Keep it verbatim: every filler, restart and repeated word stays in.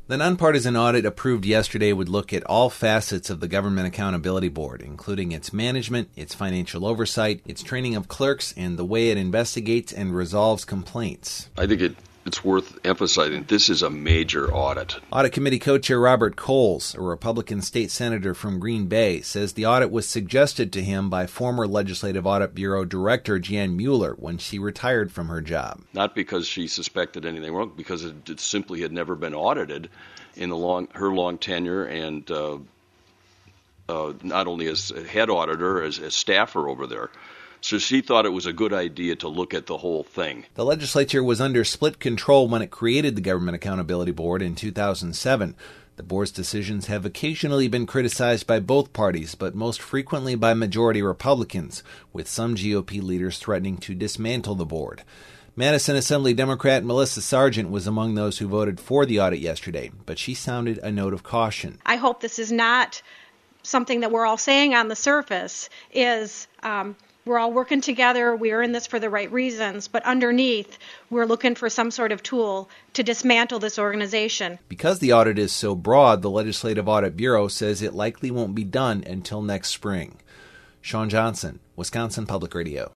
The nonpartisan audit approved yesterday would look at all facets of the Government Accountability Board, including its management, its financial oversight, its training of clerks, and the way it investigates and resolves complaints. I think it, it's worth emphasizing this is a major audit. Audit Committee co-chair Robert Coles, a Republican state senator from Green Bay, says the audit was suggested to him by former Legislative Audit Bureau Director Jan Mueller when she retired from her job. Not because she suspected anything wrong, because it, it simply had never been audited in the long, her long tenure and uh, uh, not only as head auditor, as, as staffer over there. So she thought it was a good idea to look at the whole thing. The legislature was under split control when it created the Government Accountability Board in two thousand seven. The board's decisions have occasionally been criticized by both parties, but most frequently by majority Republicans, with some G O P leaders threatening to dismantle the board. Madison Assembly Democrat Melissa Sargent was among those who voted for the audit yesterday, but she sounded a note of caution. I hope this is not something that we're all saying on the surface is um, we're all working together, we're in this for the right reasons, but underneath, we're looking for some sort of tool to dismantle this organization. Because the audit is so broad, the Legislative Audit Bureau says it likely won't be done until next spring. Sean Johnson, Wisconsin Public Radio.